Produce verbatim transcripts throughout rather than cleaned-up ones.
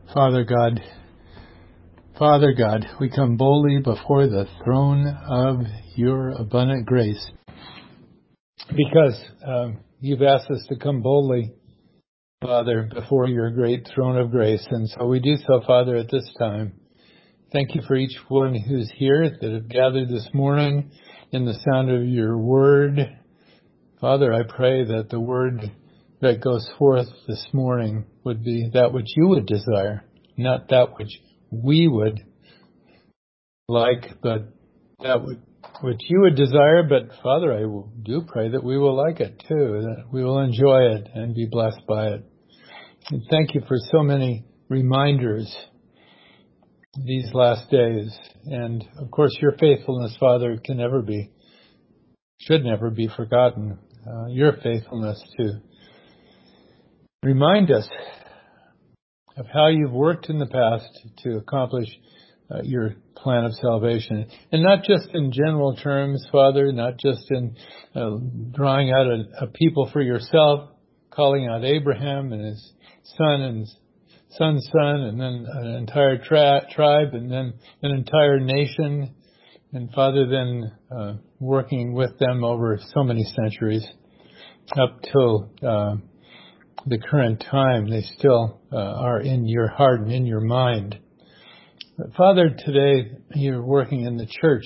Father God, Father God, we come boldly before the throne of your abundant grace because um, you've asked us to come boldly, Father, before your great throne of grace. And so we do so, Father, at this time. Thank you for each one who's here that have gathered this morning in the sound of your word. Father, I pray that the word that goes forth this morning would be that which you would desire, not that which we would like, but that which you would desire. But Father, I do pray that we will like it too, that we will enjoy it and be blessed by it. And thank you for so many reminders these last days. And of course, your faithfulness, Father, can never be, should never be forgotten. Uh, your faithfulness to remind us of how you've worked in the past to accomplish uh, your plan of salvation. And not just in general terms, Father, not just in uh, drawing out a, a people for yourself, calling out Abraham and his son and son's son, and then an entire tra- tribe, and then an entire nation. And Father, then uh, working with them over so many centuries up till uh, the current time, they still uh, are in your heart and in your mind. But Father, today you're working in the church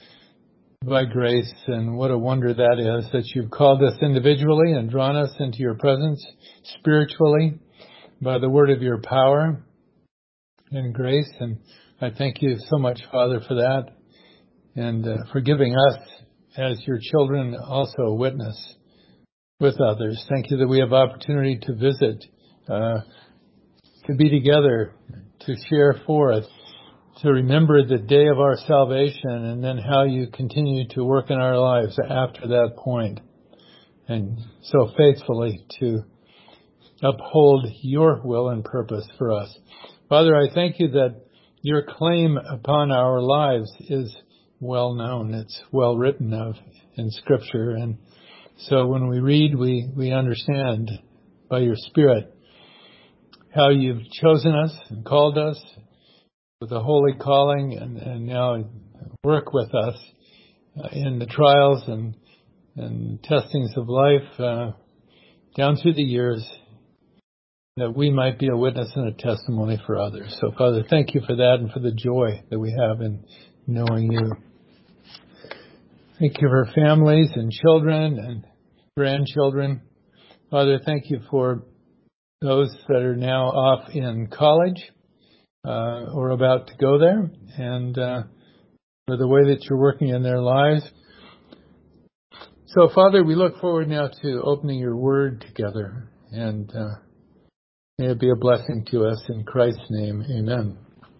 by grace, and what a wonder that is, that you've called us individually and drawn us into your presence spiritually by the word of your power and grace. And I thank you so much, Father, for that, and uh, for giving us as your children also a witness with others. Thank you that we have opportunity to visit, uh, to be together, to share forth, to remember the day of our salvation, and then how you continue to work in our lives after that point, and so faithfully to uphold your will and purpose for us. Father, I thank you that your claim upon our lives is well known. It's well written of in Scripture, and so when we read, we, we understand by your Spirit how you've chosen us and called us with a holy calling, and, and now work with us uh, in the trials and, and testings of life uh, down through the years, that we might be a witness and a testimony for others. So, Father, thank you for that and for the joy that we have in knowing you. Thank you for families and children and grandchildren. Father, thank you for those that are now off in college uh, or about to go there, and uh, for the way that you're working in their lives. So, Father, we look forward now to opening your word together, and uh, may it be a blessing to us in Christ's name. Amen.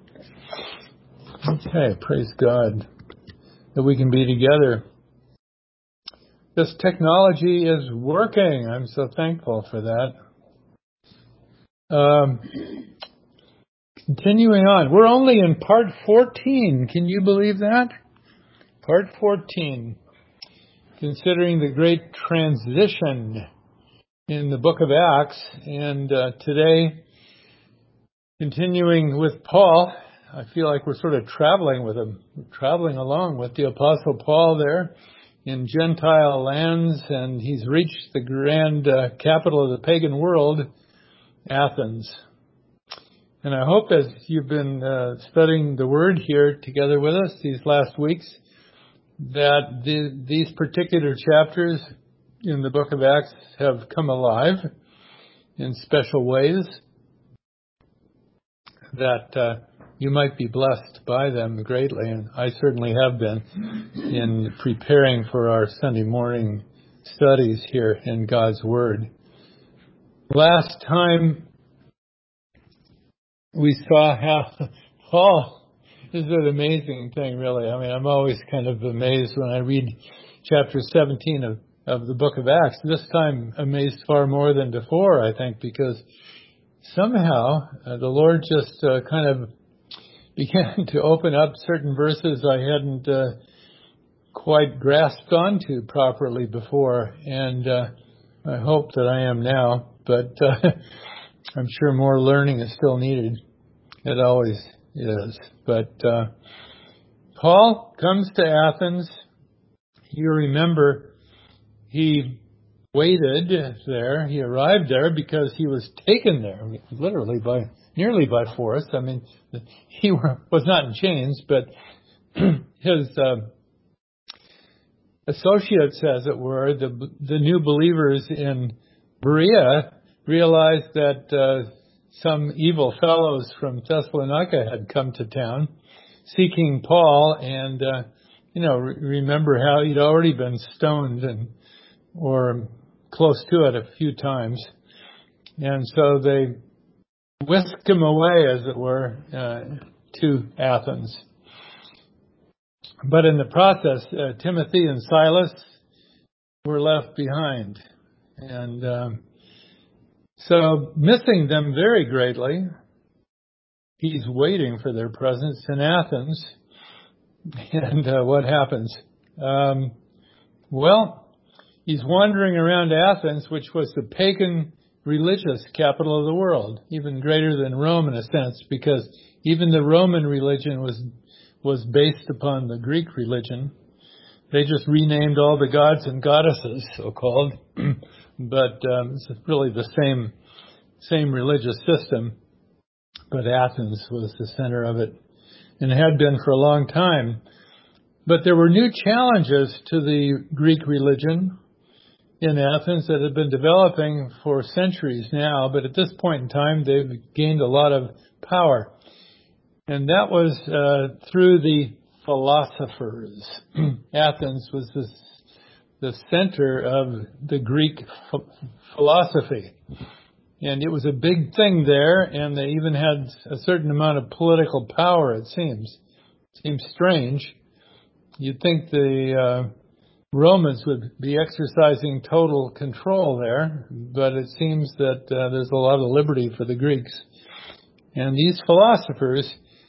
Okay, praise God that we can be together. This technology is working. I'm so thankful for that. Um, continuing on. We're only in part fourteen. Can you believe that? Part fourteen. Considering the great transition in the book of Acts. And uh, today, continuing with Paul, I feel like we're sort of traveling with him. We're traveling along with the Apostle Paul there in Gentile lands, and he's reached the grand uh, capital of the pagan world, Athens. And I hope as you've been uh, studying the Word here together with us these last weeks, that the, these particular chapters in the book of Acts have come alive in special ways, that uh, you might be blessed by them greatly, and I certainly have been in preparing for our Sunday morning studies here in God's Word. Last time we saw how Paul is an amazing thing, really. I mean, I'm always kind of amazed when I read chapter seventeen of, of the book of Acts. This time amazed far more than before, I think, because somehow uh, the Lord just uh, kind of began to open up certain verses I hadn't uh, quite grasped onto properly before, and uh, I hope that I am now, but uh, I'm sure more learning is still needed. It always is. But uh, Paul comes to Athens. You remember he waited there. He arrived there because he was taken there, literally by nearly by force. I mean, he were, was not in chains, but his uh, associates, as it were, the the new believers in Berea, realized that uh, some evil fellows from Thessalonica had come to town seeking Paul, and uh, you know, re- remember how he'd already been stoned and or close to it a few times, and so they whisked him away, as it were, uh, to Athens. But in the process, uh, Timothy and Silas were left behind, and um, so missing them very greatly, he's waiting for their presence in Athens. And uh, what happens? Um, well, he's wandering around Athens, which was the pagan religious capital of the world, even greater than Rome in a sense, because even the Roman religion was was based upon the Greek religion. They just renamed all the gods and goddesses, so-called, but um, it's really the same same religious system. But Athens was the center of it, and had been for a long time. But there were new challenges to the Greek religion in Athens that had been developing for centuries now, but at this point in time, they've gained a lot of power. And that was uh, through the philosophers. Athens was the, the center of the Greek ph- philosophy. And it was a big thing there, and they even had a certain amount of political power, it seems. It seems strange. You'd think the uh, Romans would be exercising total control there, but it seems that uh, there's a lot of liberty for the Greeks. And these philosophers,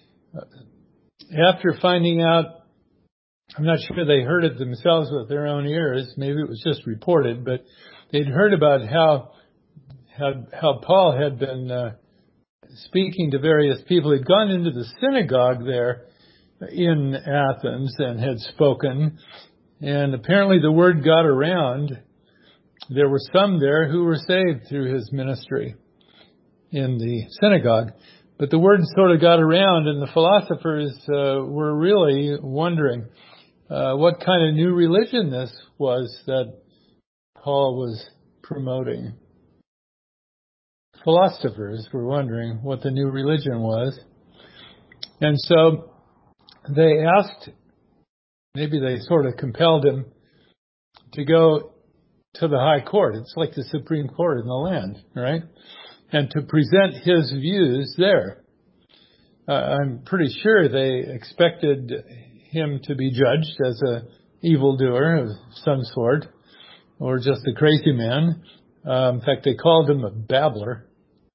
after finding out, I'm not sure they heard it themselves with their own ears, maybe it was just reported, but they'd heard about how how, how Paul had been uh, speaking to various people. He'd gone into the synagogue there in Athens and had spoken, and apparently the word got around. There were some there who were saved through his ministry in the synagogue. But the word sort of got around, and the philosophers uh, were really wondering uh, what kind of new religion this was that Paul was promoting. Philosophers were wondering what the new religion was. And so they asked, maybe they sort of compelled him to go to the high court. It's like the Supreme Court in the land, right? And to present his views there. Uh, I'm pretty sure they expected him to be judged as a evildoer of some sort, or just a crazy man. Uh, in fact, they called him a babbler.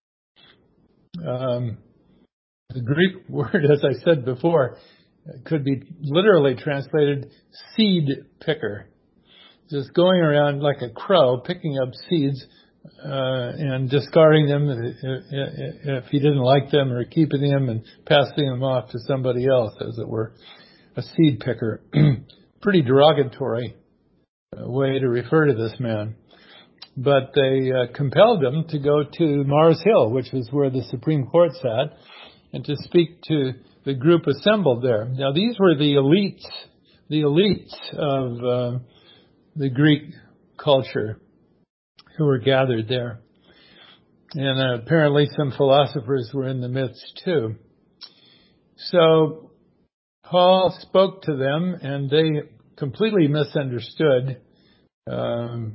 Um, the Greek word, as I said before, could be literally translated seed picker. Just going around like a crow, picking up seeds uh, and discarding them if he didn't like them, or keeping them and passing them off to somebody else, as it were. A seed picker. Pretty derogatory way to refer to this man. But they uh, compelled him to go to Mars Hill, which was where the Supreme Court sat, and to speak to the group assembled there. Now, these were the elites, the elites of uh, the Greek culture who were gathered there. And uh, apparently some philosophers were in the midst too. So Paul spoke to them, and they completely misunderstood um,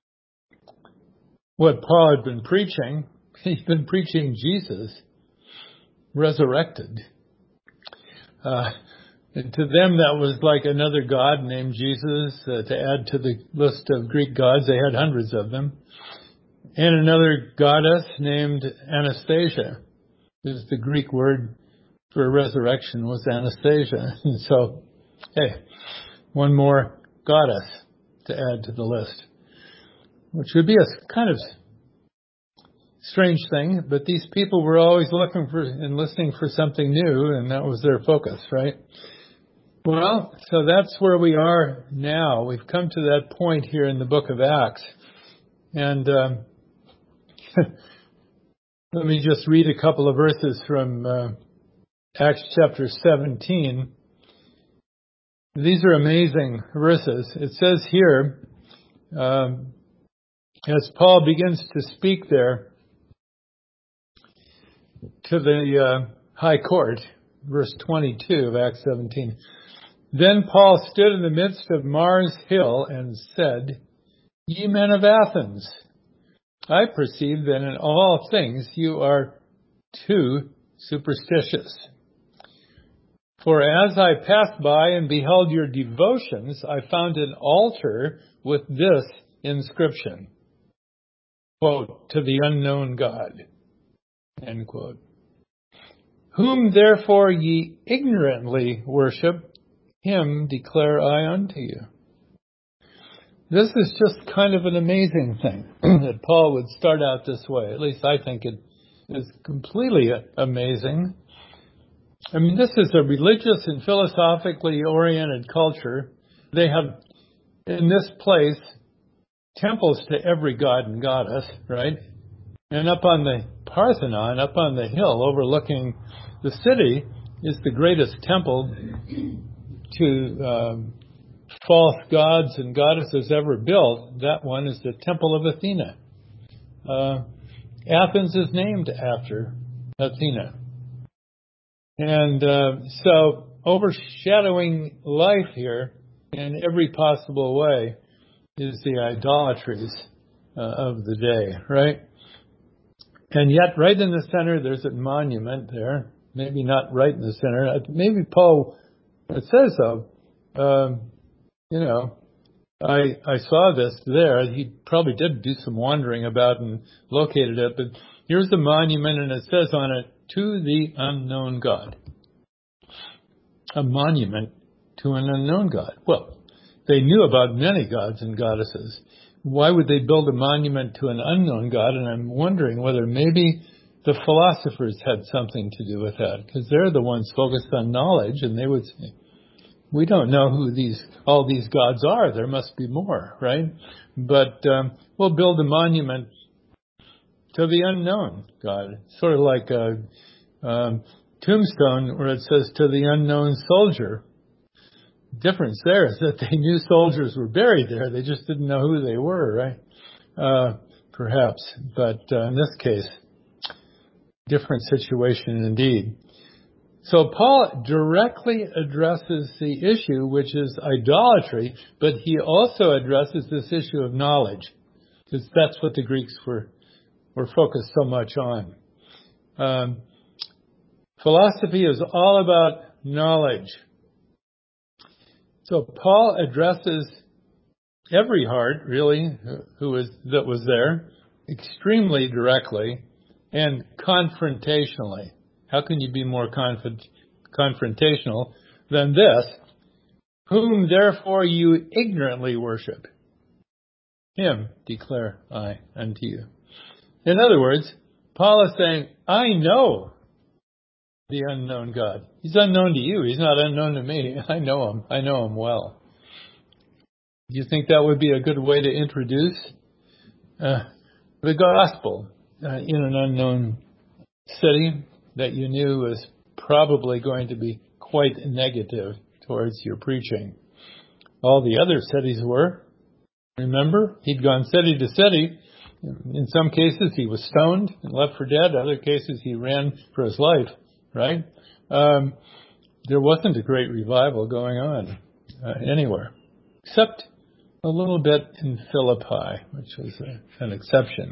what Paul had been preaching. He's been preaching Jesus resurrected. Uh, and to them, that was like another god named Jesus uh, to add to the list of Greek gods. They had hundreds of them. And another goddess named Anastasia. Is the Greek word for resurrection was Anastasia. And so, hey, one more goddess to add to the list, which would be a kind of strange thing, but these people were always looking for and listening for something new, and that was their focus, right? Well, so that's where we are now. We've come to that point here in the book of Acts. And um, let me just read a couple of verses from uh, Acts chapter seventeen. These are amazing verses. It says here, um, as Paul begins to speak there to the uh, high court, verse twenty-two of Acts seventeen, then Paul stood in the midst of Mars Hill and said, Ye men of Athens, I perceive that in all things you are too superstitious. For as I passed by and beheld your devotions, I found an altar with this inscription, quote, to the unknown God, end quote. Whom therefore ye ignorantly worship, him declare I unto you. This is just kind of an amazing thing that Paul would start out this way. At least I think it is completely amazing. I mean, this is a religious and philosophically oriented culture. They have, in this place, temples to every god and goddess, right? And up on the Parthenon, up on the hill overlooking the city, is the greatest temple to um, false gods and goddesses ever built. That one is the Temple of Athena. Uh, Athens is named after Athena. And uh, so overshadowing life here in every possible way is the idolatries uh, of the day, right? And yet right in the center there's a monument there. Maybe not right in the center. Maybe Paul, it says so. Um, you know, I I saw this there. He probably did do some wandering about and located it. But here's the monument, and it says on it, to the unknown God. A monument to an unknown God. Well, they knew about many gods and goddesses. Why would they build a monument to an unknown God? And I'm wondering whether maybe the philosophers had something to do with that, because they're the ones focused on knowledge, and they would say, we don't know who these all these gods are. There must be more, right? But um, we'll build a monument to the unknown God, sort of like a um, tombstone where it says to the unknown soldier. The difference there is that they knew soldiers were buried there. They just didn't know who they were, right? Uh, perhaps. But uh, in this case, different situation indeed. So Paul directly addresses the issue, which is idolatry, but he also addresses this issue of knowledge, because that's what the Greeks were were focused so much on. Um, philosophy is all about knowledge. So Paul addresses every heart, really, who was that was there, extremely directly and confrontationally. How can you be more conf- confrontational than this? Whom therefore you ignorantly worship, him declare I unto you. In other words, Paul is saying, I know the unknown God. He's unknown to you. He's not unknown to me. I know him. I know him well. Do you think that would be a good way to introduce uh, the gospel uh, in an unknown city that you knew was probably going to be quite negative towards your preaching? All the other cities were. Remember, he'd gone city to city. In some cases, he was stoned and left for dead. Other cases, he ran for his life, right? Um, there wasn't a great revival going on uh, anywhere, except a little bit in Philippi, which was a, an exception.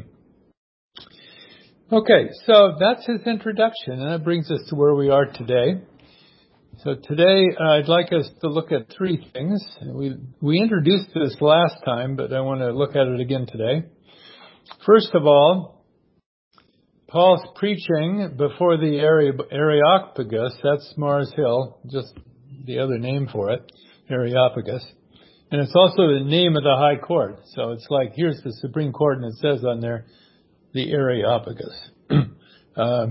Okay, so that's his introduction, and that brings us to where we are today. So today, uh, I'd like us to look at three things. We we introduced this last time, but I want to look at it again today. First of all, Paul's preaching before the Areopagus, that's Mars Hill, just the other name for it, Areopagus. And it's also the name of the high court. So it's like, here's the Supreme Court, and it says on there, the Areopagus. um,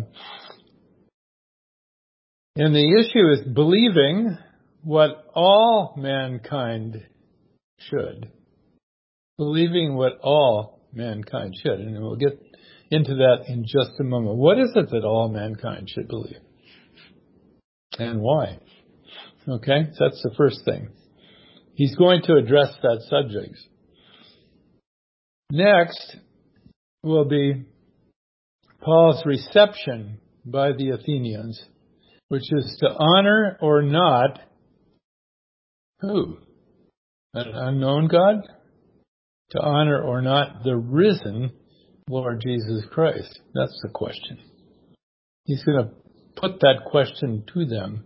and the issue is believing what all mankind should. Believing what all mankind should. And we'll get into that in just a moment. What is it that all mankind should believe? And why? Okay, so that's the first thing. He's going to address that subject. Next will be Paul's reception by the Athenians, which is to honor or not who? An unknown God? To honor or not the risen Lord Jesus Christ? That's the question. He's going to put that question to them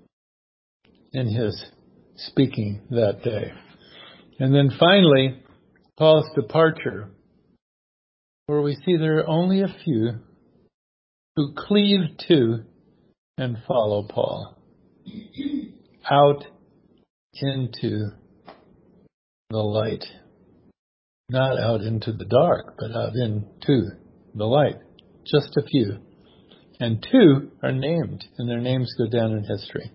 in his speaking that day. And then finally, Paul's departure, where we see there are only a few who cleave to and follow Paul out into the light. Not out into the dark, but out into the light. Just a few. And two are named, and their names go down in history.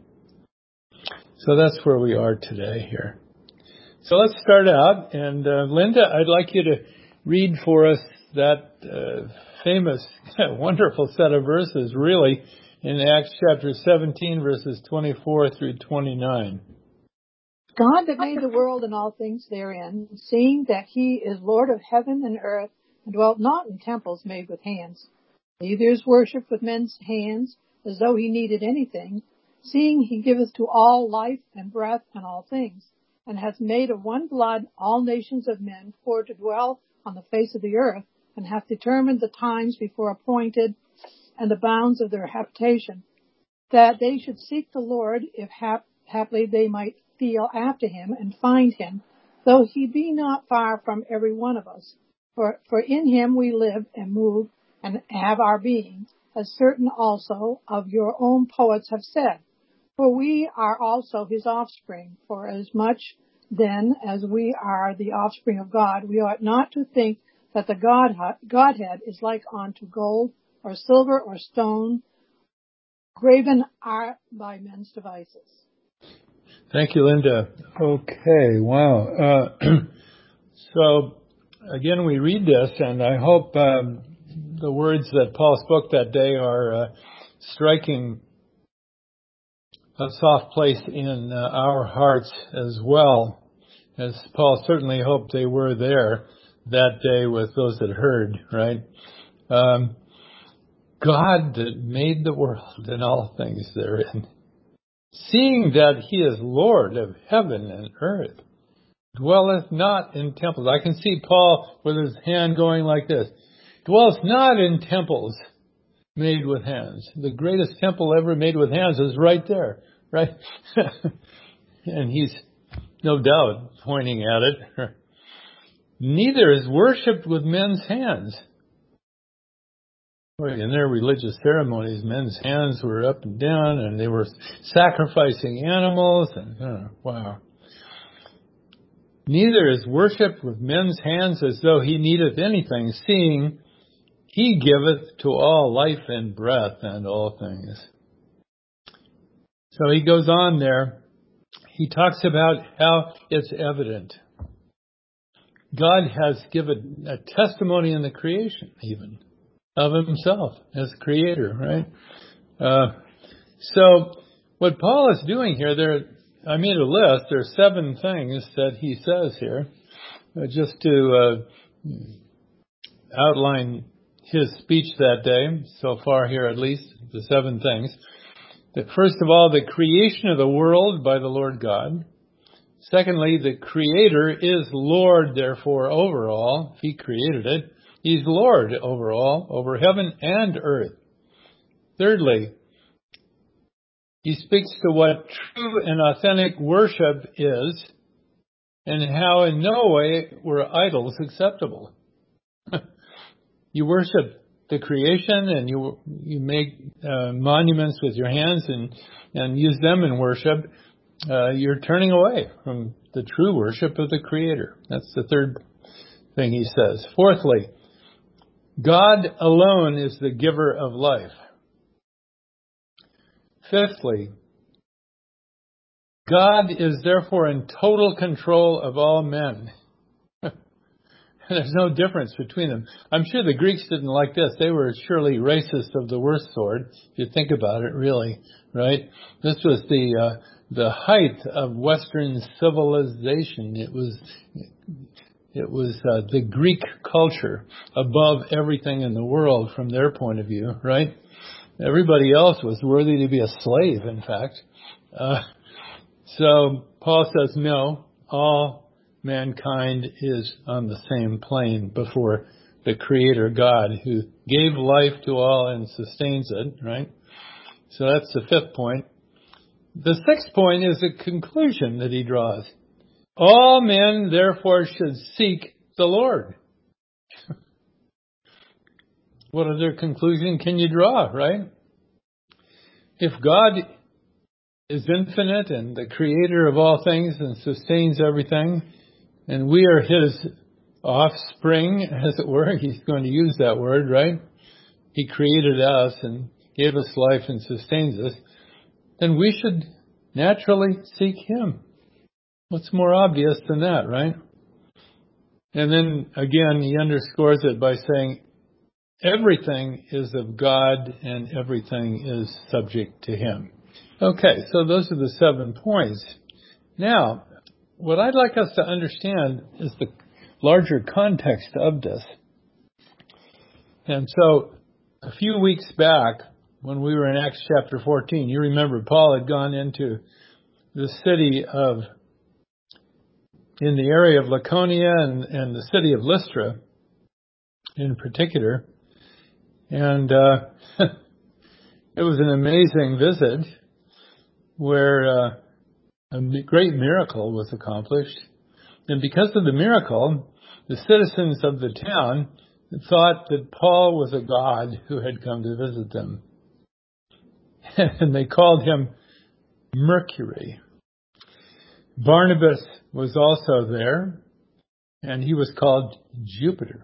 So that's where we are today here. So let's start out. And uh, Linda, I'd like you to read for us that uh, famous, wonderful set of verses, really, in Acts chapter seventeen, verses twenty-four through twenty-nine. God that made the world and all things therein, seeing that he is Lord of heaven and earth, and dwelt not in temples made with hands, neither is worshipped with men's hands, as though he needed anything, seeing he giveth to all life and breath and all things, and hath made of one blood all nations of men for to dwell on the face of the earth, and hath determined the times before appointed and the bounds of their habitation, that they should seek the Lord, if hap- haply they might feel after him and find him, though he be not far from every one of us. For, for in him we live and move and have our being, as certain also of your own poets have said. For we are also his offspring. For as much then as we are the offspring of God, we ought not to think that the God, Godhead is like unto gold or silver or stone, graven art by men's devices. Thank you, Linda. Okay, wow. Uh, so, again, we read this, and I hope um, the words that Paul spoke that day are uh, striking a soft place in uh, our hearts as well, as Paul certainly hoped they were there that day with those that heard, right? Um, God that made the world and all things therein, seeing that he is Lord of heaven and earth, dwelleth not in temples. I can see Paul with his hand going like this. Dwells not in temples made with hands. The greatest temple ever made with hands is right there, right? And he's no doubt pointing at it. Neither is worshipped with men's hands. In their religious ceremonies, men's hands were up and down, and they were sacrificing animals, and oh, wow. Neither is worshipped with men's hands as though he needeth anything, seeing he giveth to all life and breath and all things. So he goes on there. He talks about how it's evident. God has given a testimony in the creation, even, of himself as creator, right? Uh, so what Paul is doing here, there, I made a list. There are seven things that he says here, uh, just to uh, outline his speech that day, so far here at least, the seven things. That first of all, the creation of the world by the Lord God. Secondly, the Creator is Lord, therefore, over all. He created it. He's Lord over all, over heaven and earth. Thirdly, he speaks to what true and authentic worship is and how in no way were idols acceptable. You worship the creation and you you make uh, monuments with your hands and, and use them in worship. Uh, you're turning away from the true worship of the Creator. That's the third thing he says. Fourthly, God alone is the giver of life. Fifthly, God is therefore in total control of all men. There's no difference between them. I'm sure the Greeks didn't like this. They were surely racist of the worst sort, if you think about it, really, right? This was the uh, the height of Western civilization. It was it was uh, the Greek culture above everything in the world from their point of view, right? Everybody else was worthy to be a slave, in fact. Uh, so Paul says, no, all mankind is on the same plane before the Creator God who gave life to all and sustains it, right? So that's the fifth point. The sixth point is a conclusion that he draws. All men therefore should seek the Lord. What other conclusion can you draw, right? If God is infinite and the Creator of all things and sustains everything, and we are His offspring, as it were. He's going to use that word, right? He created us and gave us life and sustains us. Then we should naturally seek Him. What's more obvious than that, right? And then again, he underscores it by saying, everything is of God and everything is subject to Him. Okay, so those are the seven points. Now, what I'd like us to understand is the larger context of this. And so, a few weeks back, when we were in Acts chapter fourteen, you remember Paul had gone into the city of, in the area of Laconia and, and the city of Lystra in particular. And uh, it was an amazing visit where uh, a great miracle was accomplished. And because of the miracle, the citizens of the town thought that Paul was a god who had come to visit them. And they called him Mercury. Barnabas was also there, and he was called Jupiter.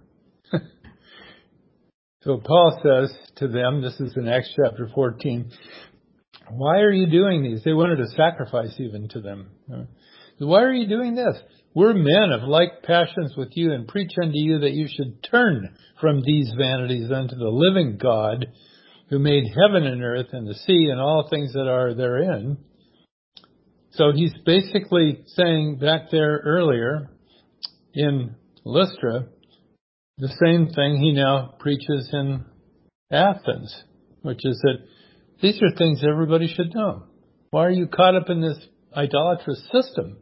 So Paul says to them, this is in Acts chapter fourteen, why are you doing these? They wanted to sacrifice even to them. Why are you doing this? We're men of like passions with you and preach unto you that you should turn from these vanities unto the living God who made heaven and earth and the sea and all things that are therein. So he's basically saying back there earlier in Lystra, the same thing he now preaches in Athens, which is that these are things everybody should know. Why are you caught up in this idolatrous system?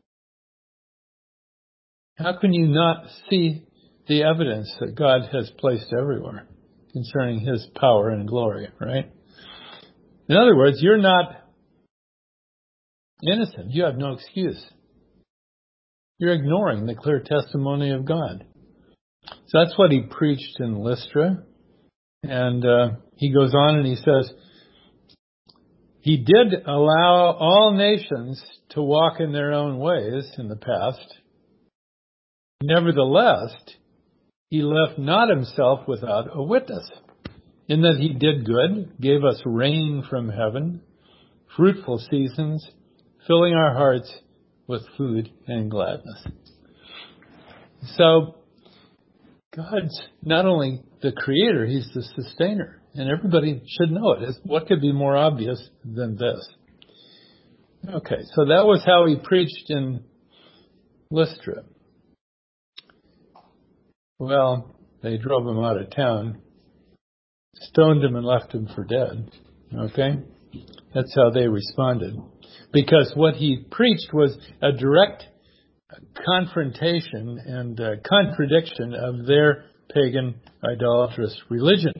How can you not see the evidence that God has placed everywhere concerning His power and glory, right? In other words, you're not innocent. You have no excuse. You're ignoring the clear testimony of God. So that's what he preached in Lystra. And uh, he goes on and he says, he did allow all nations to walk in their own ways in the past. Nevertheless, he left not himself without a witness, in that he did good, gave us rain from heaven, fruitful seasons, filling our hearts with food and gladness. So, God's not only the creator, He's the sustainer. And everybody should know it. What could be more obvious than this? Okay, so that was how he preached in Lystra. Well, they drove him out of town, stoned him and left him for dead. Okay? That's how they responded. Because what he preached was a direct confrontation and uh, contradiction of their pagan idolatrous religion.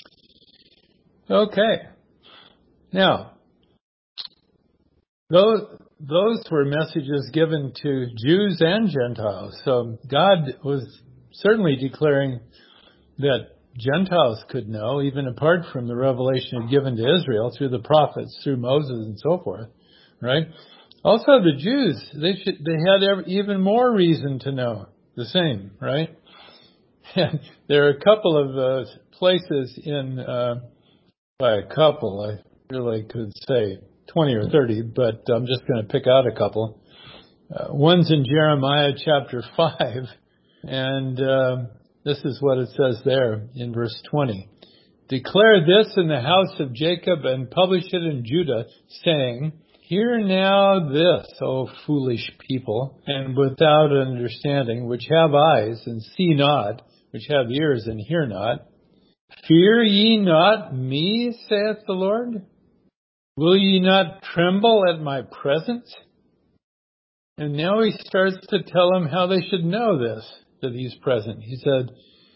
Okay. Now, those, those were messages given to Jews and Gentiles. So God was certainly declaring that Gentiles could know, even apart from the revelation given to Israel through the prophets, through Moses and so forth, right? Also, the Jews, they should, they had even more reason to know the same, right? And there are a couple of uh, places in, uh, by a couple, I really could say twenty or thirty, but I'm just going to pick out a couple. Uh, one's in Jeremiah chapter five, and uh, this is what it says there in verse twenty. Declare this in the house of Jacob and publish it in Judah, saying, hear now this, O foolish people, and without understanding, which have eyes and see not, which have ears and hear not. Fear ye not me, saith the Lord? Will ye not tremble at my presence? And now he starts to tell them how they should know this, that he's present. He said,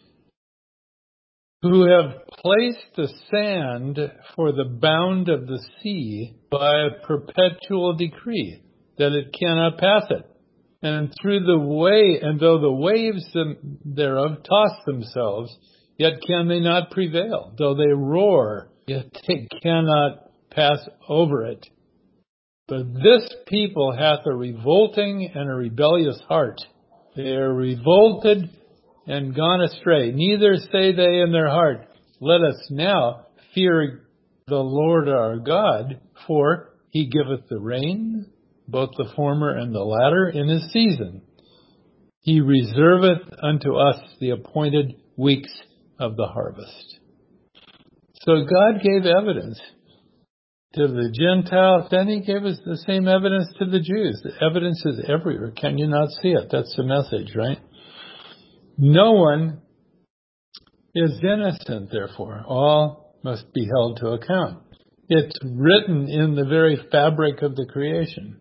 who have placed the sand for the bound of the sea by a perpetual decree, that it cannot pass it. And through the way, and though the waves thereof toss themselves, yet can they not prevail. Though they roar, yet they cannot pass over it. But this people hath a revolting and a rebellious heart. They are revolted and gone astray. Neither say they in their heart, let us now fear the Lord our God, for he giveth the rain, both the former and the latter, in his season. He reserveth unto us the appointed weeks of the harvest. So God gave evidence to the Gentiles, then he gave us the same evidence to the Jews. The evidence is everywhere. Can you not see it? That's the message, right? No one is innocent, therefore. All must be held to account. It's written in the very fabric of the creation.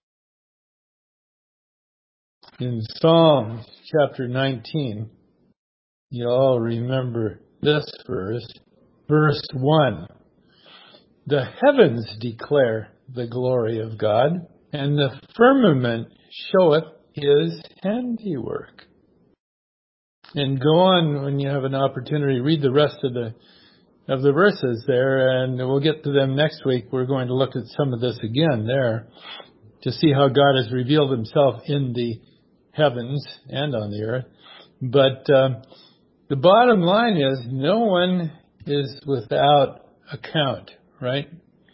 In Psalm chapter nineteen, you all remember this verse, verse one. The heavens declare the glory of God, and the firmament showeth his handiwork. And go on when you have an opportunity, read the rest of the of the verses there, and we'll get to them next week. We're going to look at some of this again there to see how God has revealed himself in the heavens and on the earth. But uh, the bottom line is no one is without account, right?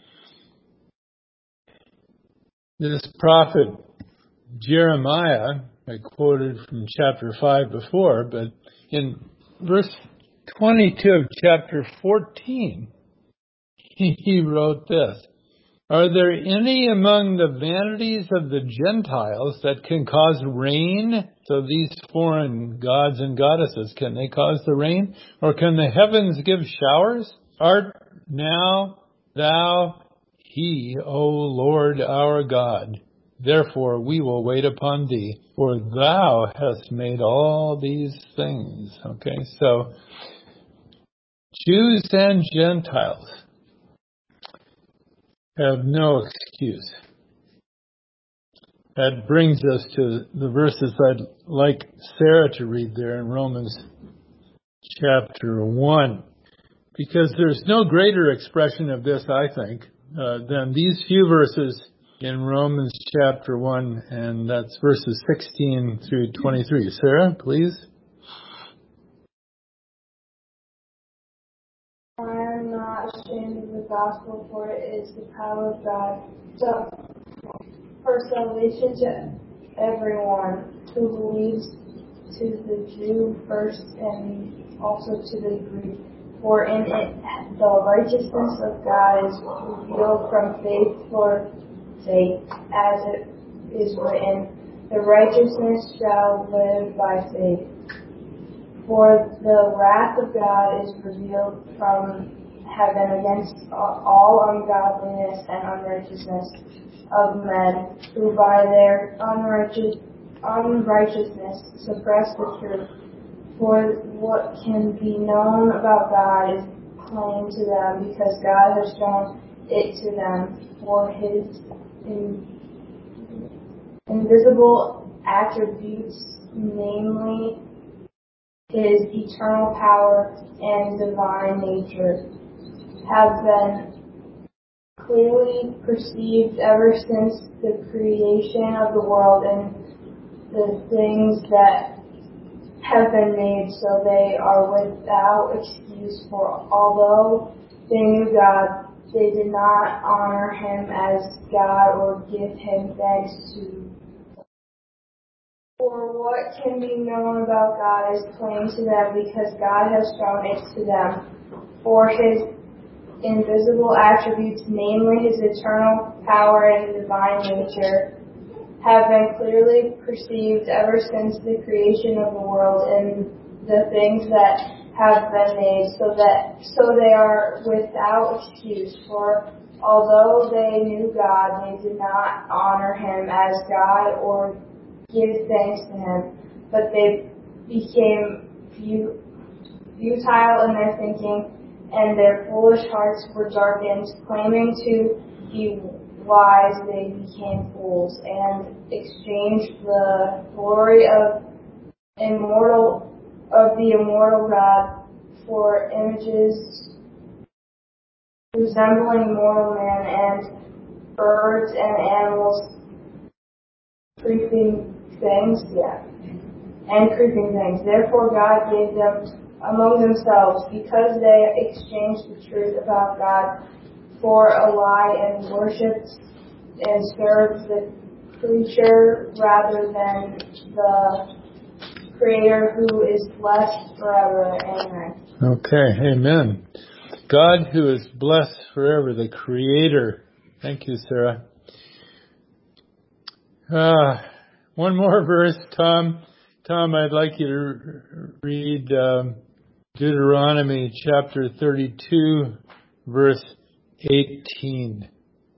This prophet Jeremiah, I quoted from chapter five before, but in verse twenty-two of chapter fourteen, he wrote this. Are there any among the vanities of the Gentiles that can cause rain? So these foreign gods and goddesses, can they cause the rain? Or can the heavens give showers? Art now thou he, O Lord our God? Therefore we will wait upon thee, for thou hast made all these things. Okay, so Jews and Gentiles have no excuse. That brings us to the verses I'd like Sarah to read there in Romans chapter one, because there's no greater expression of this, I think, uh, than these few verses in Romans chapter one, and that's verses sixteen through twenty-three. Sarah, please. I am not ashamed of the gospel, for it is the power of God so, for salvation to everyone who believes, to the Jew first and also to the Greek. For in it the righteousness of God is revealed from faith for faith, as it is written, the righteousness shall live by faith. For the wrath of God is revealed from heaven against all ungodliness and unrighteousness of men, who by their unrighteous, unrighteousness suppress the truth. For what can be known about God is plain to them, because God has shown it to them. For his in, invisible attributes, namely his eternal power and divine nature, have been clearly perceived ever since the creation of the world and the things that have been made, so they are without excuse. For although they knew God, they did not honor him as God or give him thanks to. For what can be known about God is plain to them, because God has shown it to them. For his invisible attributes, namely his eternal power and divine nature, have been clearly perceived ever since the creation of the world and the things that have been made, so that so they are without excuse. For although they knew God, they did not honor him as God or give thanks to him, but they became futile in their thinking, and their foolish hearts were darkened. Claiming to be wise, they became fools, and exchanged the glory of immortal of the immortal God for images resembling mortal man, and birds and animals, creeping things, yeah, and creeping things. Therefore God gave them among themselves, because they exchanged the truth about God for a lie, and worshipped and served the creature rather than the Creator, who is blessed forever. Amen. Okay, amen. God, who is blessed forever, the Creator. Thank you, Sarah. Uh, one more verse, Tom. Tom, I'd like you to read um, Deuteronomy chapter thirty-two, verse eighteen.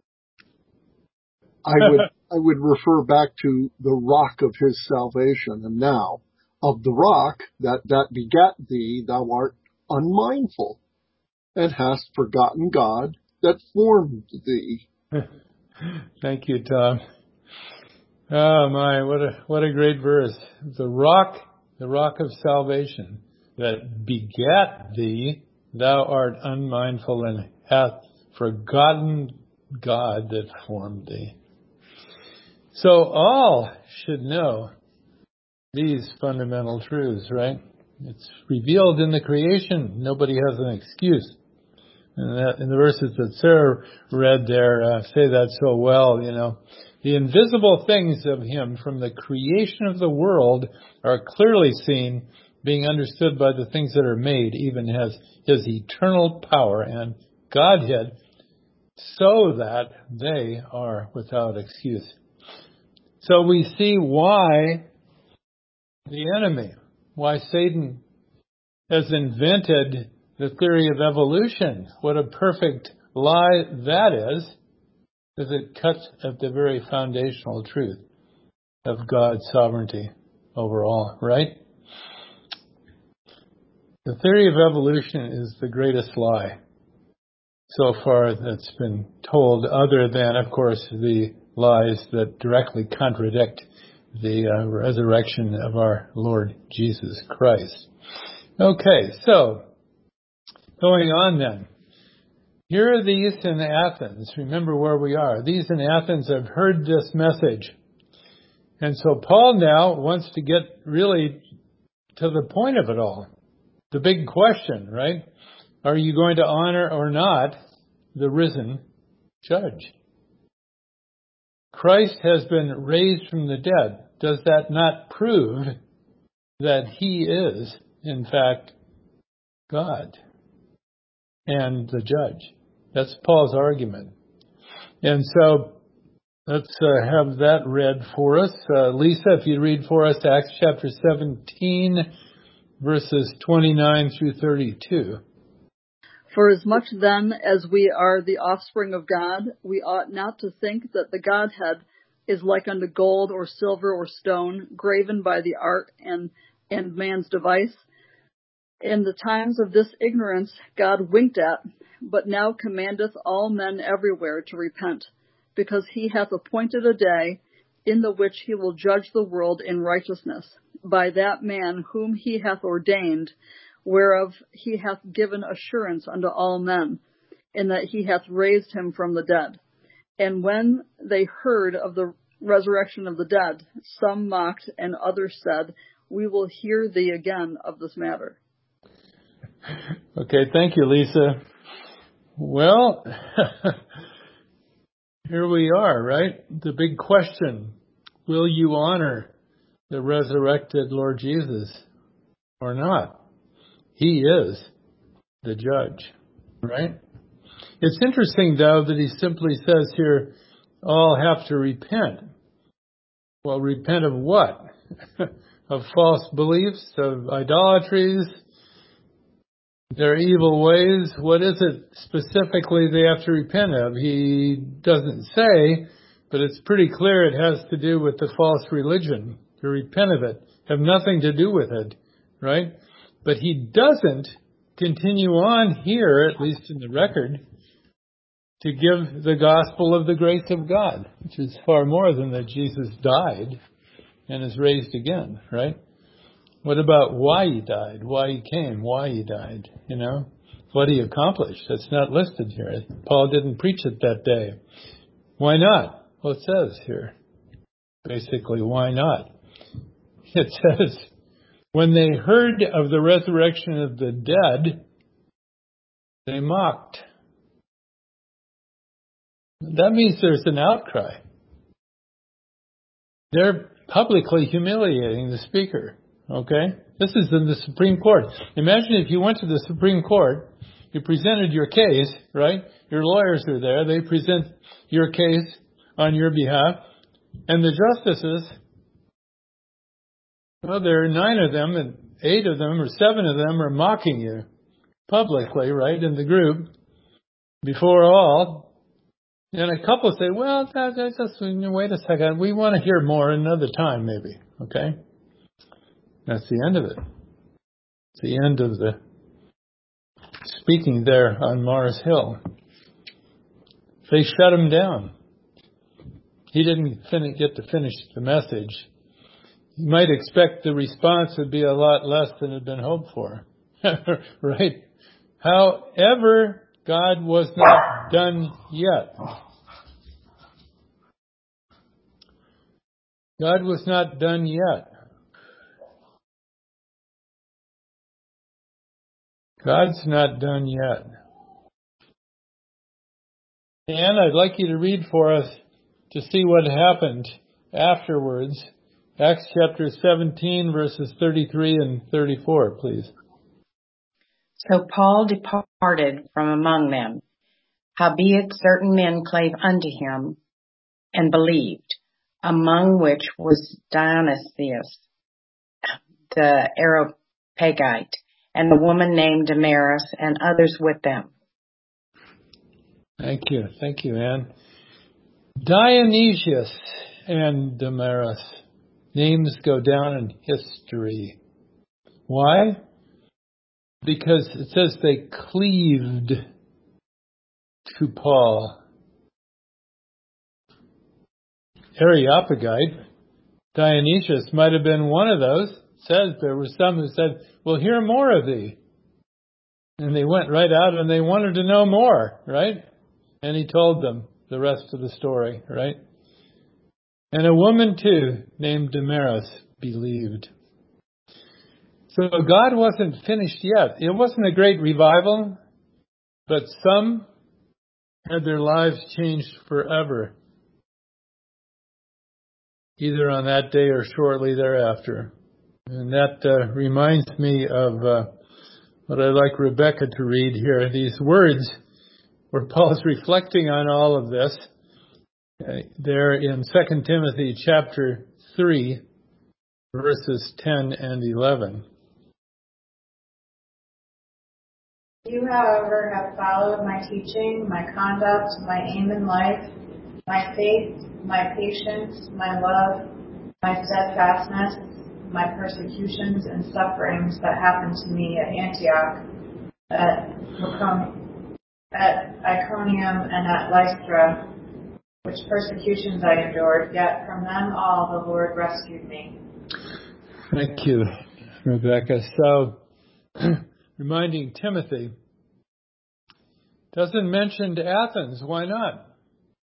I would I would refer back to the rock of his salvation. And now, of the rock that, that begat thee, thou art unmindful, and hast forgotten God that formed thee. Thank you, Tom. Oh my, what a what a great verse. The rock, the rock of salvation that begat thee, thou art unmindful, and hath forgotten God that formed thee. So all should know these fundamental truths, right? It's revealed in the creation. Nobody has an excuse. And, that, and the verses that Sarah read there uh, say that so well, you know. The invisible things of him from the creation of the world are clearly seen, being understood by the things that are made, even as his eternal power and Godhead, so that they are without excuse. So we see why the enemy, why Satan has invented the theory of evolution. What a perfect lie that is, because it cuts at the very foundational truth of God's sovereignty over all, right? The theory of evolution is the greatest lie so far that's been told, other than, of course, the lies that directly contradict the uh, resurrection of our Lord Jesus Christ. Okay, so going on then. Here are these in Athens. Remember where we are. These in Athens have heard this message. And so Paul now wants to get really to the point of it all. The big question, right? Are you going to honor or not the risen judge? Christ has been raised from the dead. Does that not prove that he is, in fact, God and the judge? That's Paul's argument. And so let's uh, have that read for us. Uh, Lisa, if you read for us Acts chapter seventeen, verses twenty-nine through thirty-two. For as much then as we are the offspring of God, we ought not to think that the Godhead is like unto gold or silver or stone, graven by the art and, and man's device. In the times of this ignorance God winked at, but now commandeth all men everywhere to repent, because he hath appointed a day in the which he will judge the world in righteousness, by that man whom he hath ordained, whereof he hath given assurance unto all men, in that he hath raised him from the dead. And when they heard of the resurrection of the dead, some mocked, and others said, we will hear thee again of this matter. Okay, thank you, Lisa. Well, here we are, right? The big question, will you honor the resurrected Lord Jesus or not? He is the judge, right? It's interesting, though, that he simply says here, all have to repent. Well, repent of what? Of false beliefs, of idolatries, their evil ways. What is it specifically they have to repent of? He doesn't say, but it's pretty clear it has to do with the false religion. To repent of it, have nothing to do with it, right? But he doesn't continue on here, at least in the record, to give the gospel of the grace of God, which is far more than that Jesus died and is raised again, right? What about why he died, why he came, why he died, you know? What he accomplished. That's not listed here. Paul didn't preach it that day. Why not? Well, it says here, basically, why not? It says, when they heard of the resurrection of the dead, they mocked. That means there's an outcry. They're publicly humiliating the speaker, okay? This is in the Supreme Court. Imagine if you went to the Supreme Court, you presented your case, right? Your lawyers are there. They present your case on your behalf. And the justices, well, there are nine of them, and eight of them or seven of them are mocking you publicly, right, in the group, before all. And a couple say, well, that, that just, wait a second, we want to hear more another time, maybe, okay? That's the end of it. It's the end of the speaking there on Mars Hill. They shut him down. He didn't fin- get to finish the message. You might expect the response would be a lot less than had been hoped for, right? However, God was not done yet. God was not done yet. God's not done yet. And I'd like you to read for us to see what happened afterwards. Acts chapter seventeen, verses thirty-three and thirty-four, please. So Paul departed from among them. Howbeit certain men clave unto him, and believed, among which was Dionysius the Areopagite, and a woman named Damaris, and others with them. Thank you. Thank you, Anne. Dionysius and Damaris. Names go down in history. Why? Because it says they cleaved to Paul. Areopagite, Dionysius might have been one of those. It says there were some who said, we'll hear more of thee. And they went right out and they wanted to know more, right? And he told them the rest of the story, right? And a woman too, named Damaris, believed. So God wasn't finished yet. It wasn't a great revival, but some had their lives changed forever, either on that day or shortly thereafter. And that uh, reminds me of uh, what I'd like Rebecca to read here. These words where Paul's reflecting on all of this. Uh, they're in Second Timothy chapter three, verses ten and eleven. You, however, have followed my teaching, my conduct, my aim in life, my faith, my patience, my love, my steadfastness, my persecutions and sufferings that happened to me at Antioch, at Iconium, at Iconium and at Lystra, which persecutions I endured, yet from them all the Lord rescued me. Thank you, Rebecca. So, reminding Timothy, doesn't mention Athens. Why not?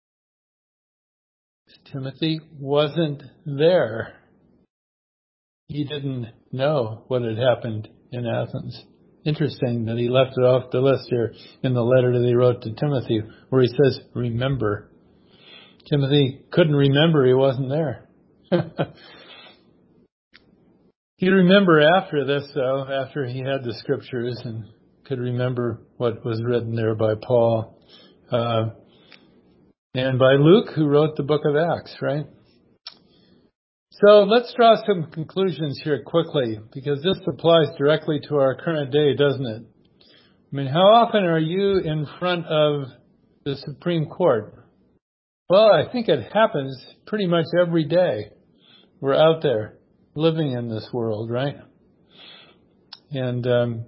Timothy wasn't there he didn't know what had happened in Athens. Interesting that he left it off the list here in the letter that he wrote to Timothy, where he says, remember. Timothy couldn't remember, he wasn't there. He'd remember after this, though, after he had the scriptures and could remember what was written there by Paul uh, and by Luke, who wrote the book of Acts, right? So let's draw some conclusions here quickly, because this applies directly to our current day, doesn't it? I mean, how often are you in front of the Supreme Court? Well, I think it happens pretty much every day. We're out there living in this world, right? And um,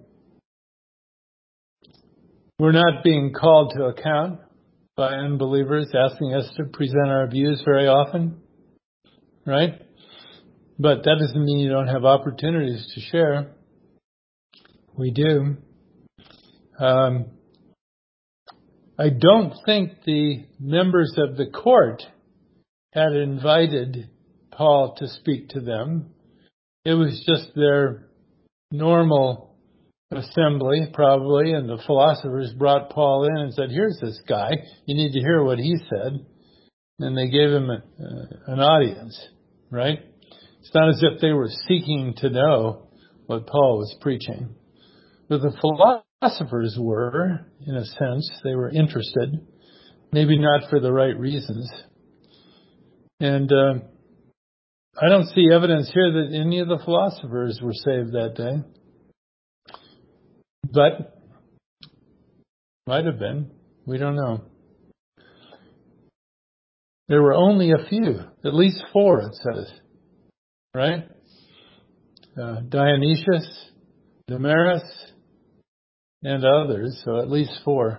we're not being called to account by unbelievers asking us to present our views very often, right? But that doesn't mean you don't have opportunities to share. We do. Um, I don't think the members of the court had invited Paul to speak to them. It was just their normal assembly, probably, and the philosophers brought Paul in and said, here's this guy. You need to hear what he said. And they gave him a, uh, an audience, right? It's not as if they were seeking to know what Paul was preaching. But the philosophers were, in a sense, they were interested, maybe not for the right reasons. And uh, I don't see evidence here that any of the philosophers were saved that day. But might have been. We don't know. There were only a few, at least four, it says. Right? Uh, Dionysius, Damaris, and others, so at least four,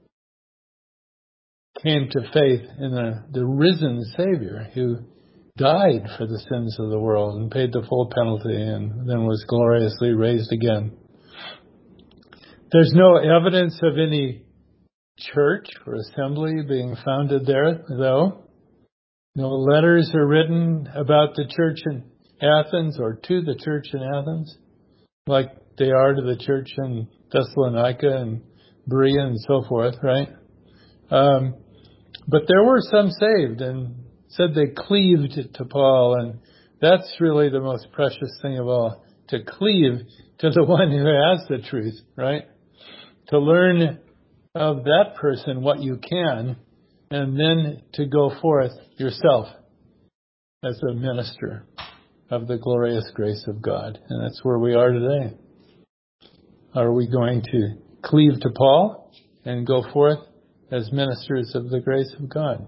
came to faith in the, the risen Savior who died for the sins of the world and paid the full penalty and then was gloriously raised again. There's no evidence of any church or assembly being founded there, though. No letters are written about the church in Athens or to the church in Athens, like they are to the church in Thessalonica and Berea and so forth, right? Um, but there were some saved and said they cleaved to Paul, and that's really the most precious thing of all, to cleave to the one who has the truth, right? To learn of that person what you can, and then to go forth yourself as a minister of the glorious grace of God. And that's where we are today. Are we going to cleave to Paul and go forth as ministers of the grace of God?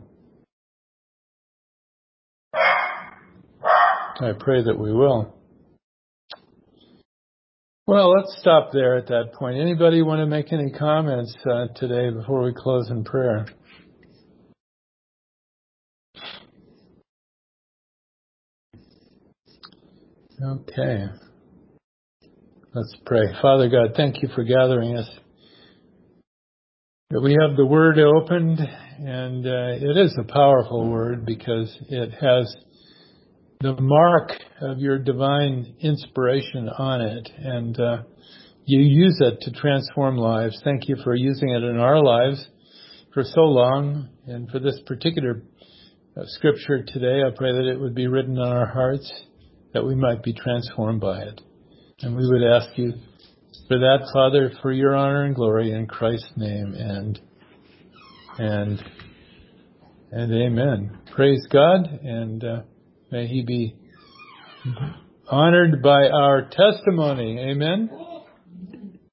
I pray that we will. Well, let's stop there at that point. Anybody want to make any comments uh, today before we close in prayer? Okay. Let's pray. Father God, thank you for gathering us. That we have the Word opened, and uh, it is a powerful Word because it has the mark of your divine inspiration on it, and uh, you use it to transform lives. Thank you for using it in our lives for so long, and for this particular uh, scripture today, I pray that it would be written on our hearts, that we might be transformed by it. And we would ask you for that, Father, for your honor and glory in Christ's name, and and and amen. Praise God, and uh, may he be honored by our testimony. Amen.